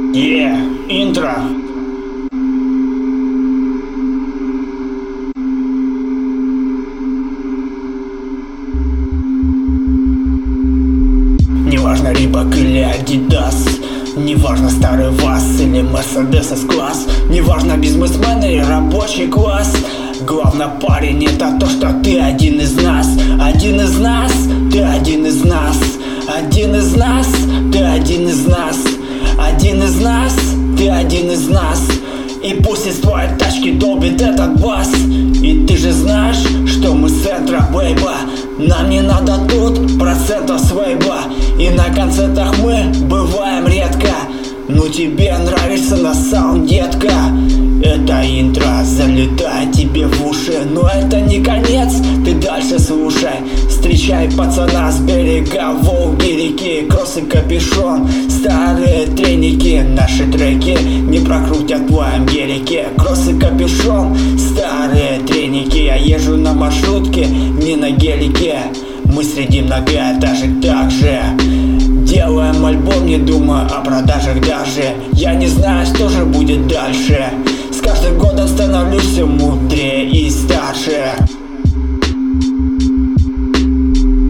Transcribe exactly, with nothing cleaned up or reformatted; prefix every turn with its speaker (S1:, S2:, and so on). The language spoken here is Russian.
S1: Е, интро. Неважно Рибок или Адидас, неважно старый ВАЗ или Мерседес С-класс, неважно бизнесмен или рабочий класс. Главное, парень, это то, что ты один из нас. Один из нас, ты один из нас. Один из нас, ты один из нас. Один из нас, ты один из нас. И пусть из твоей тачки долбит этот бас. И ты же знаешь, что мы с центра, бейба. Нам не надо тут процентов свейба. И на концертах мы бываем редко. Ну тебе нравится на саунд, детка. Это интро залетает тебе в уши, но это не конец, ты дальше слушай. Встречай пацана с берега Волги реки, кроссы, капюшон, старые треники. Наши треки не прокрутят в твоем гелике. Кроссы, капюшон, старые треники. Я езжу на маршрутке, не на гелике. Мы среди многоэтажек также делаем альбом, не думая о продажах даже. Я не знаю, что же будет дальше. С каждым годом становлюсь все мудрее и старше.